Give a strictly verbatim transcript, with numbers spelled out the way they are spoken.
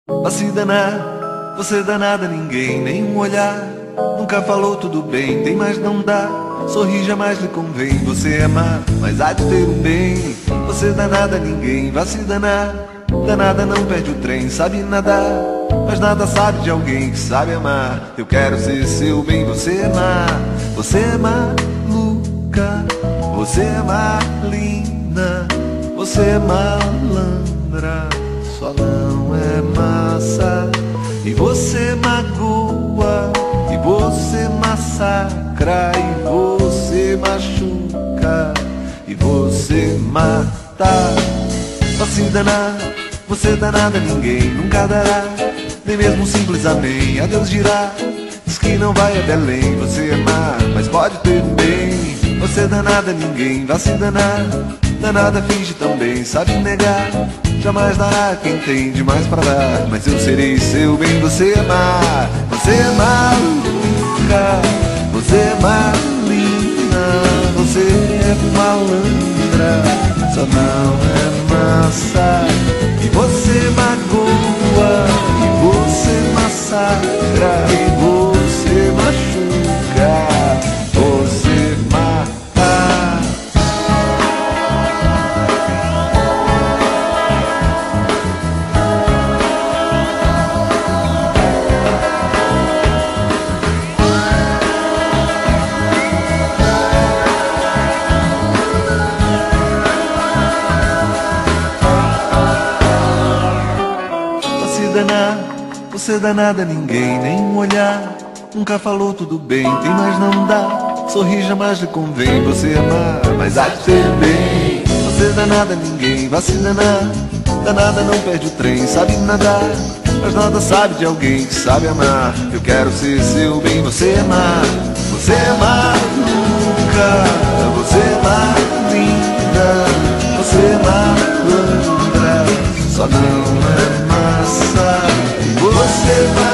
Pra se danar, você danada a ninguém, nenhum olhar. Nunca falou tudo bem, tem mais não dá. Sorrir jamais lhe convém, você é má, mas há de ter um bem. Você danada a ninguém, vá se danar. Danada não perde o trem, sabe nadar, mas nada sabe de alguém que sabe amar. Eu quero ser seu bem, você é má. Você é maluca, você é malina, você é malandra, sua não é massa. E você magoa, e você massacra, e você machuca, e você mata. Pra se danar, você danada a ninguém nunca dará, nem mesmo um simples amém. Adeus dirá, diz que não vai a Belém. Você é má, mas pode ter um bem. Você danada a ninguém, vá se danar. Danada finge também, sabe negar. Jamais dará quem tem demais pra dar, mas eu serei seu bem. Você é má, você é maluca, você é malina, você é malandra, só não é massa. E você magoa, e você massacra, e você machuca, você mata. Você danada a ninguém, nem um olhar. Nunca falou tudo bem, tem mais não dá. Sorrir jamais lhe convém, você é má, mas há de ter bem. Você danada a ninguém, vá se danar. Danada não perde o trem, sabe nadar, mas nada sabe de alguém que sabe amar. Eu quero ser seu bem, você é má. Você é maluca, você é malina, você é malandra, só não é massa. Você vai